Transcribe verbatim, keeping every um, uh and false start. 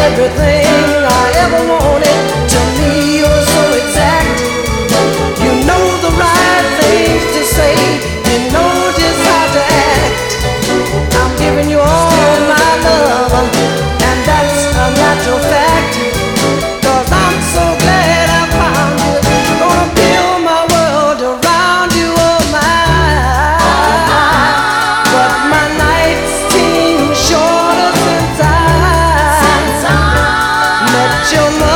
everything I ever wanted. To me, you're so exact. You know the right things to say. You know just how to act. I'm giving you all my love, and that's a natural fact. 'Cause I'm so glad I found you. Gonna build my world around you, oh my. But my nights seem shorter since I met your mother.